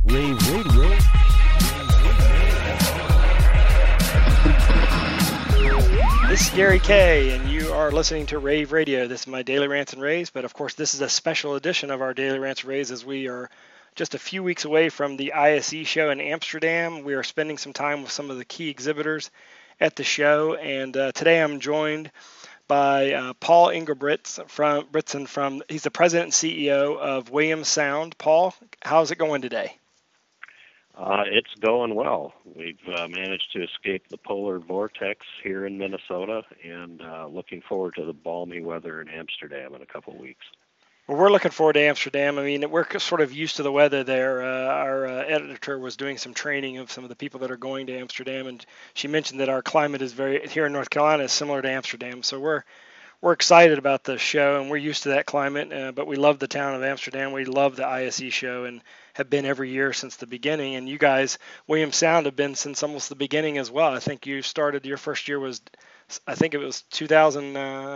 Rave Radio. This is Gary Kay, and you are listening to Rave Radio. This is my Daily Rants and Raves, but of course this is a special edition of our Daily Rants and Raves as we are just a few weeks away from the ISE show in Amsterdam. We are spending some time with some of the key exhibitors at the show, and today I'm joined by Paul Ingebritsen he's the president and CEO of Williams Sound. Paul, how's it going today? It's going well. We've managed to escape the polar vortex here in Minnesota and looking forward to the balmy weather in Amsterdam in a couple of weeks. Well, we're looking forward to Amsterdam. I mean, we're sort of used to the weather there. Our editor was doing some training of some of the people that are going to Amsterdam, and she mentioned that our climate is here in North Carolina is similar to Amsterdam. So we're excited about the show, and we're used to that climate, but we love the town of Amsterdam. We love the ISE show and have been every year since the beginning. And you guys, Williams Sound, have been since almost the beginning as well. I think you started, your first year was, I think it was 2000,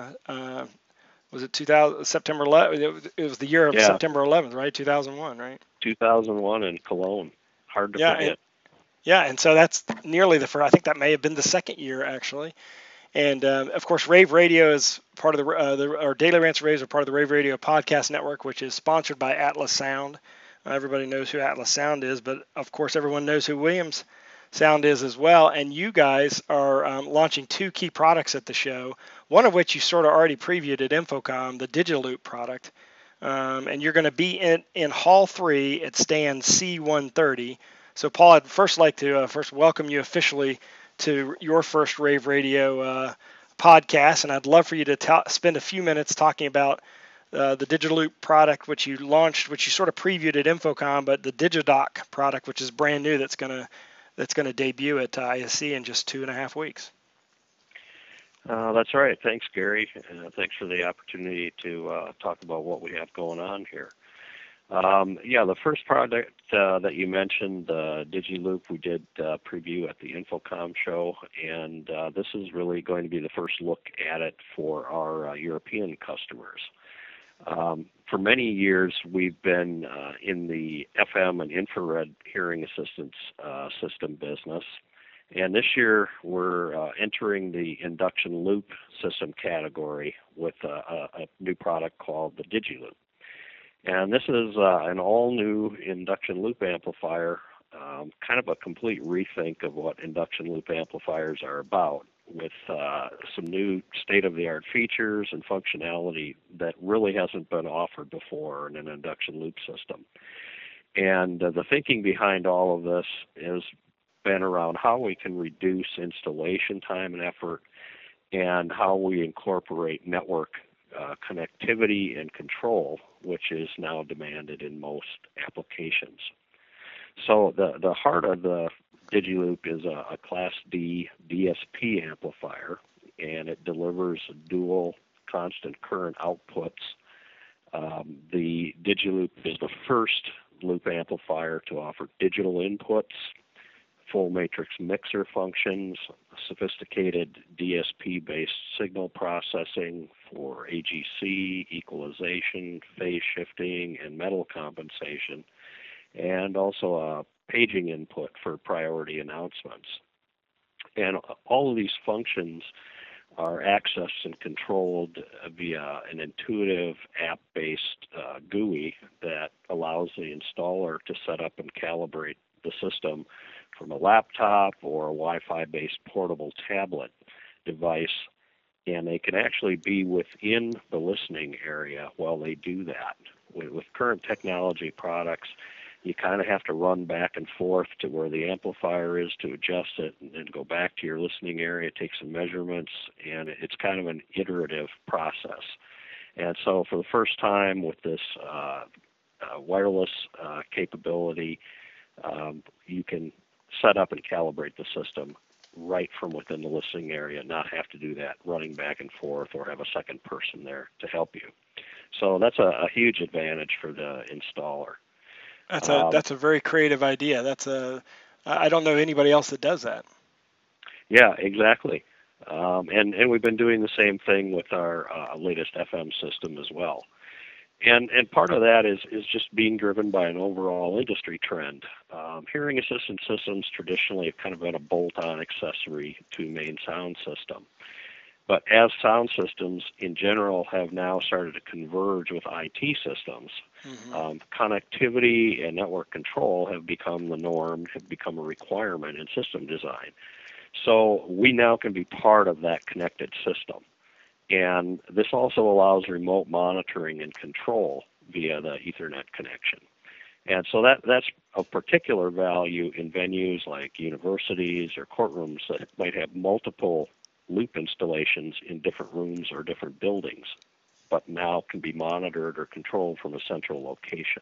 was it 2000, September 11th? It was the year of September 11th, right? 2001, right? 2001 in Cologne. Hard to forget. And so that's nearly the first, I think that may have been the second year, actually. And of course, Rave Radio is part of our Daily Rants and Raves are part of the Rave Radio podcast network, which is sponsored by Atlas Sound. Everybody knows who Atlas Sound is, but of course, everyone knows who Williams Sound is as well. And you guys are launching two key products at the show, one of which you sort of already previewed at InfoComm, the DigiLoop product. And you're going to be in Hall 3 at stand C130. So, Paul, I'd first like to welcome you officially to your first Rave Radio podcast, and I'd love for you to spend a few minutes talking about the DigiLoop product, which you launched, which you sort of previewed at InfoComm, but the DigiDock product, which is brand new, that's going to debut at ISE in just 2.5 weeks. That's right. Thanks, Gary. Thanks for the opportunity to talk about what we have going on here. The first product that you mentioned, the DigiLoop, we did preview at the InfoComm show, and this is really going to be the first look at it for our European customers. For many years, we've been in the FM and infrared hearing assistance system business, and this year we're entering the induction loop system category with a new product called the DigiLoop. And this is an all-new induction loop amplifier, kind of a complete rethink of what induction loop amplifiers are about, with some new state-of-the-art features and functionality that really hasn't been offered before in an induction loop system. And the thinking behind all of this has been around how we can reduce installation time and effort and how we incorporate network connectivity and control, which is now demanded in most applications. So the heart of the DigiLoop is a Class D DSP amplifier, and it delivers dual constant current outputs. The DigiLoop is the first loop amplifier to offer digital inputs, full matrix mixer functions, sophisticated DSP-based signal processing for AGC, equalization, phase shifting, and metal compensation, and also a paging input for priority announcements. And all of these functions are accessed and controlled via an intuitive app-based GUI that allows the installer to set up and calibrate the system from a laptop or a Wi-Fi based portable tablet device, and they can actually be within the listening area while they do that. With current technology products, you kind of have to run back and forth to where the amplifier is to adjust it and then go back to your listening area, take some measurements, and it's kind of an iterative process. And so for the first time with this wireless capability, you can set up and calibrate the system right from within the listening area, not have to do that running back and forth or have a second person there to help you. So that's a huge advantage for the installer. That's a very creative idea. I don't know anybody else that does that. Yeah, exactly. And we've been doing the same thing with our latest FM system as well. And part of that is just being driven by an overall industry trend. Hearing assistant systems traditionally have kind of been a bolt-on accessory to main sound system. But as sound systems in general have now started to converge with IT systems, connectivity and network control have become the norm, have become a requirement in system design. So we now can be part of that connected system. And this also allows remote monitoring and control via the Ethernet connection. And so that's of particular value in venues like universities or courtrooms that might have multiple loop installations in different rooms or different buildings, but now can be monitored or controlled from a central location.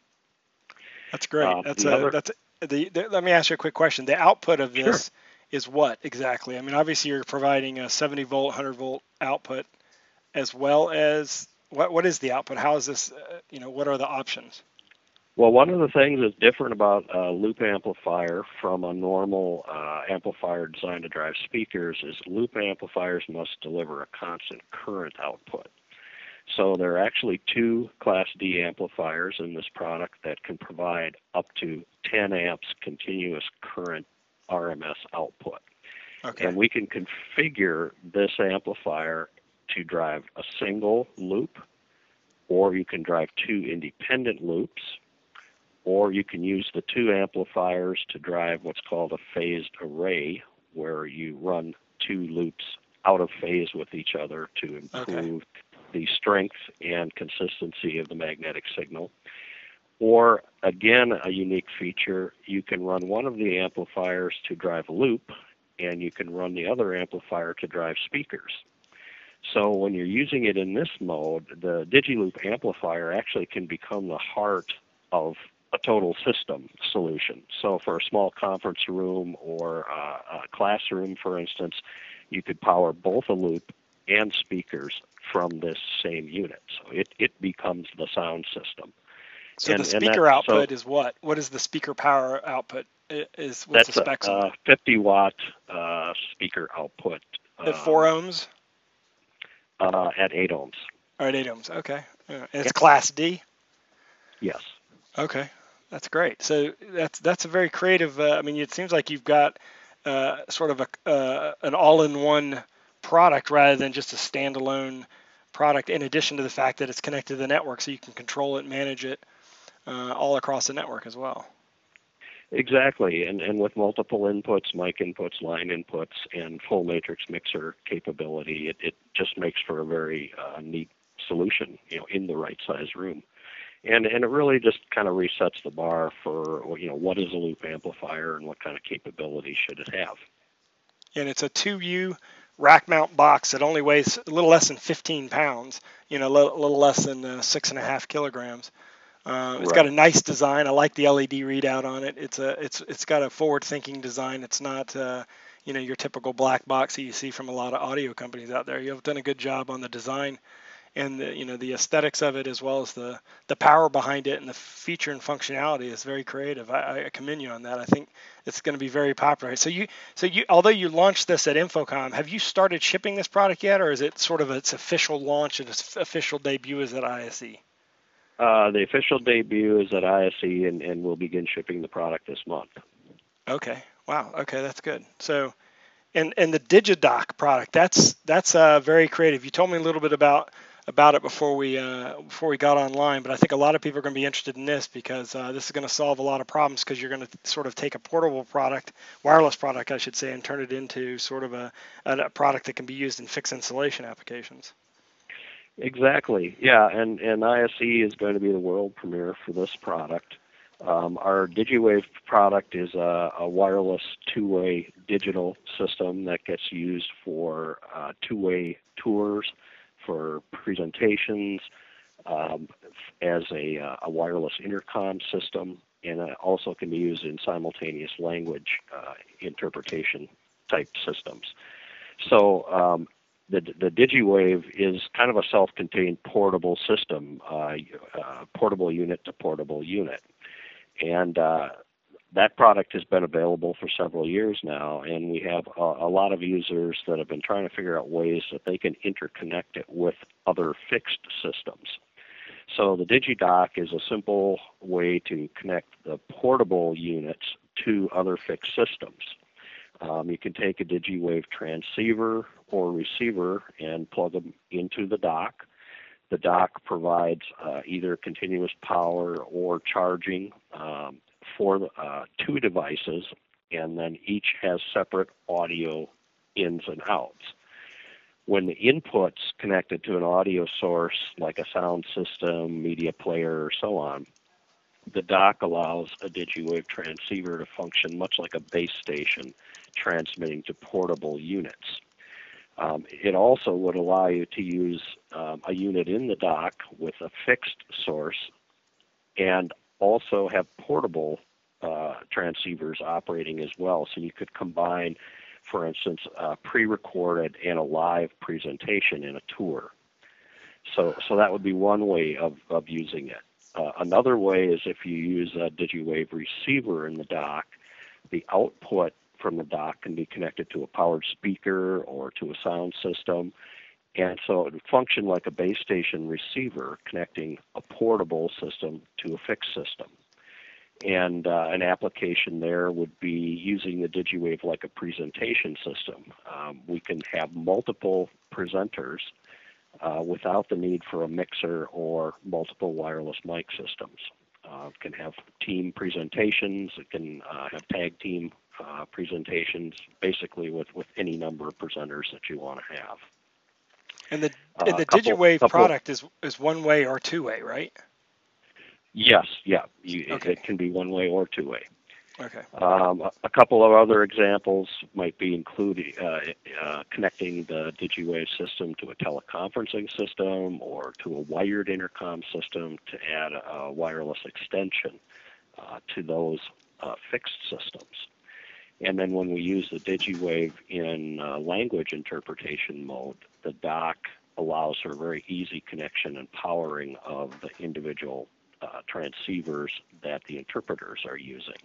That's great. Let me ask you a quick question. The output of this is what exactly? I mean, obviously you're providing a 70 volt, 100 volt output, as well as what is the output? How is this? What are the options? Well, one of the things that's different about a loop amplifier from a normal amplifier designed to drive speakers is loop amplifiers must deliver a constant current output. So there are actually two Class D amplifiers in this product that can provide up to 10 amps continuous current RMS output. Okay. And we can configure this amplifier to drive a single loop, or you can drive two independent loops, or you can use the two amplifiers to drive what's called a phased array, where you run two loops out of phase with each other to improve the strength and consistency of the magnetic signal. Or, again, a unique feature, you can run one of the amplifiers to drive a loop, and you can run the other amplifier to drive speakers. So when you're using it in this mode, the DigiLoop amplifier actually can become the heart of a total system solution. So for a small conference room or a classroom, for instance, you could power both a loop and speakers from this same unit. So it becomes the sound system. So the speaker output is what? What is the speaker power output? What's the specs? That's a 50-watt speaker output. At 4 ohms? At 8 ohms. At 8 ohms, okay. And it's Class D? Yes. Okay, that's great. So that's a very creative, it seems like you've got sort of an all-in-one product rather than just a standalone product, in addition to the fact that it's connected to the network, so you can control it, manage it all across the network as well. Exactly, and with multiple inputs, mic inputs, line inputs, and full matrix mixer capability, it just makes for a very neat solution, in the right size room. And it really just kind of resets the bar for, what is a loop amplifier and what kind of capability should it have. And it's a 2U rack mount box that only weighs a little less than 15 pounds, a little less than 6.5 kilograms. It's got a nice design. I like the LED readout on it. It's got a forward-thinking design. It's not your typical black box that you see from a lot of audio companies out there. You've done a good job on the design and the aesthetics of it, as well as the power behind it, and the feature and functionality is very creative. I commend you on that. I think it's going to be very popular. So you although you launched this at Infocom, have you started shipping this product yet, or is it sort of its official launch and its official debut is at ISE? The official debut is at ISE, and we'll begin shipping the product this month. Okay. Wow. Okay, that's good. So, and the DigiDock product, that's very creative. You told me a little bit about it before we got online, but I think a lot of people are going to be interested in this because this is going to solve a lot of problems, because you're going to sort of take a portable product, wireless product, I should say, and turn it into sort of a product that can be used in fixed installation applications. Exactly. Yeah, and ISE is going to be the world premiere for this product. Our DigiWave product is a wireless two-way digital system that gets used for two-way tours, for presentations, as a wireless intercom system, and it also can be used in simultaneous language interpretation type systems. So the DigiWave is kind of a self-contained portable system, portable unit to portable unit. And that product has been available for several years now, and we have a lot of users that have been trying to figure out ways that they can interconnect it with other fixed systems. So the DigiDock is a simple way to connect the portable units to other fixed systems. You can take a DigiWave transceiver or receiver and plug them into the dock. The dock provides either continuous power or charging for two devices, and then each has separate audio ins and outs. When the input's connected to an audio source like a sound system, media player, or so on, the dock allows a DigiWave transceiver to function much like a base station, transmitting to portable units. It also would allow you to use a unit in the dock with a fixed source and also have portable transceivers operating as well. So you could combine, for instance, a pre-recorded and a live presentation in a tour. So that would be one way of using it. Another way is if you use a DigiWave receiver in the dock, the output from the dock can be connected to a powered speaker or to a sound system. And so it would function like a base station receiver connecting a portable system to a fixed system. And an application there would be using the DigiWave like a presentation system. We can have multiple presenters without the need for a mixer or multiple wireless mic systems. It can have team presentations. It can have tag team presentations, basically with any number of presenters that you want to have. And the DigiWave product is one-way or two-way, right? Yes, yeah. Okay. It can be one-way or two-way. Okay. A couple of other examples might be including connecting the DigiWave system to a teleconferencing system or to a wired intercom system to add a wireless extension to those fixed systems. And then when we use the DigiWave in language interpretation mode, the dock allows for very easy connection and powering of the individual transceivers that the interpreters are using.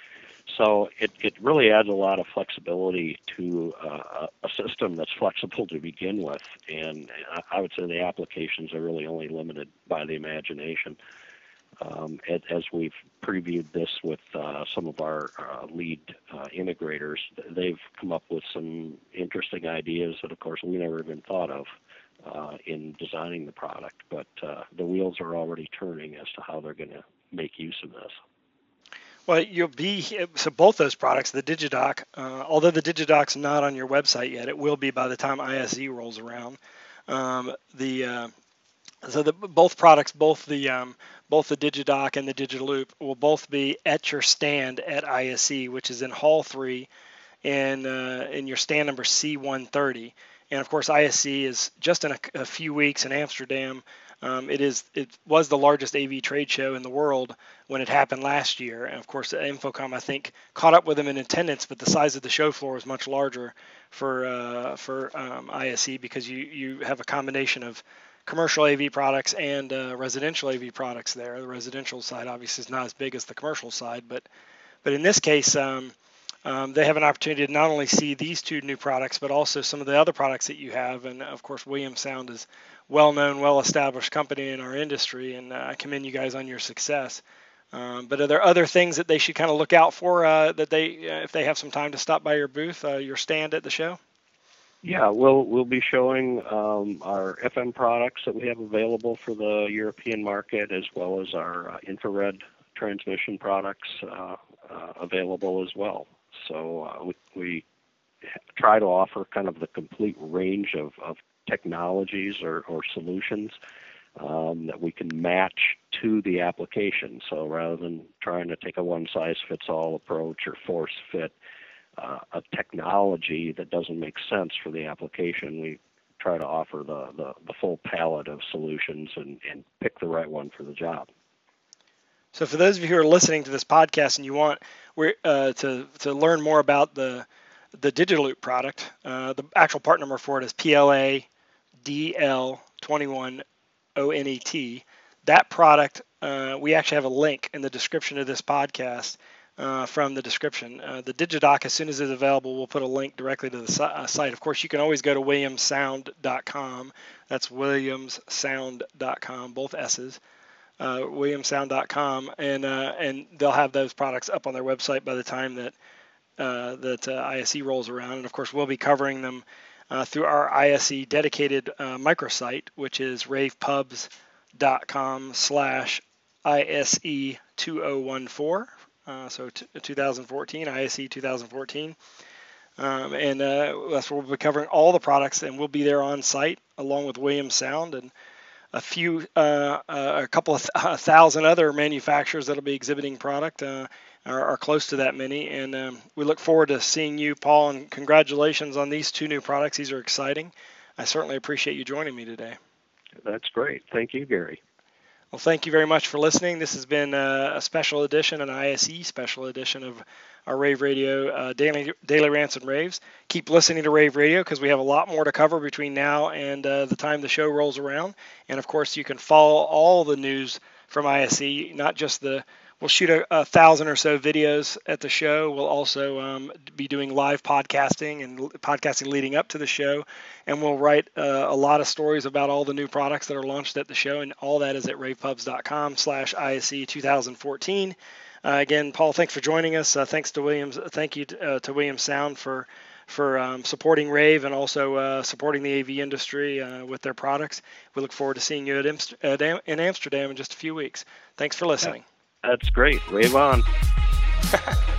So it really adds a lot of flexibility to a system that's flexible to begin with, and I would say the applications are really only limited by the imagination. As we've previewed this with some of our lead integrators, they've come up with some interesting ideas that, of course, we never even thought of in designing the product, but the wheels are already turning as to how they're going to make use of this. Well, so both those products, the DigiDock, although the DigiDock's not on your website yet, it will be by the time ISE rolls around. Both products, both the DigiDock and the DigiLoop, will both be at your stand at ISE, which is in Hall 3, and in your stand number C130. And of course, ISE is just in a few weeks in Amsterdam. It was the largest AV trade show in the world when it happened last year. And of course, Infocom, I think, caught up with them in attendance, but the size of the show floor is much larger for ISE because you have a combination of commercial AV products and residential AV products there. The residential side obviously is not as big as the commercial side, but in this case, they have an opportunity to not only see these two new products, but also some of the other products that you have. And of course, Williams Sound is well-known, well-established company in our industry, and I commend you guys on your success. But are there other things that they should kind of look out for that if they have some time to stop by your booth, your stand at the show? Yeah, we'll be showing our FM products that we have available for the European market, as well as our infrared transmission products available as well. So we try to offer kind of the complete range of technologies or solutions that we can match to the application. So rather than trying to take a one-size-fits-all approach or force fit a technology that doesn't make sense for the application, we try to offer the full palette of solutions and pick the right one for the job. So for those of you who are listening to this podcast and you want to learn more about the DigiLoop product, the actual part number for it is PLADL21ONET. That product, we actually have a link in the description of this podcast from the description. The Digidock, as soon as it's available, we'll put a link directly to the site. Of course, you can always go to williamsound.com. That's williamsound.com, both S's. Williamsound.com, and they'll have those products up on their website by the time that ISE rolls around. And of course, we'll be covering them through our ISE dedicated microsite, which is ravepubs.com/ISE2014. So 2014, ISE 2014. And that's where we'll be covering all the products, and we'll be there on site along with Williams Sound and a couple of thousand other manufacturers that'll be exhibiting product, are close to that many. And we look forward to seeing you, Paul, and congratulations on these 2 new products. These are exciting. I certainly appreciate you joining me today. That's great. Thank you, Gary. Well, thank you very much for listening. This has been a special edition, an ISE special edition of our Rave Radio Daily Rants and Raves. Keep listening to Rave Radio because we have a lot more to cover between now and the time the show rolls around. And, of course, you can follow all the news from ISE, not just we'll shoot 1,000 or so videos at the show. We'll also be doing live podcasting and podcasting leading up to the show. And we'll write a lot of stories about all the new products that are launched at the show. And all that is at ravepubs.com/ISE 2014. Again, Paul, thanks for joining us. Thanks to Williams. Thank you to Williams Sound for supporting Rave and also supporting the AV industry with their products. We look forward to seeing you in Amsterdam in just a few weeks. Thanks for listening. That's great. Rave on.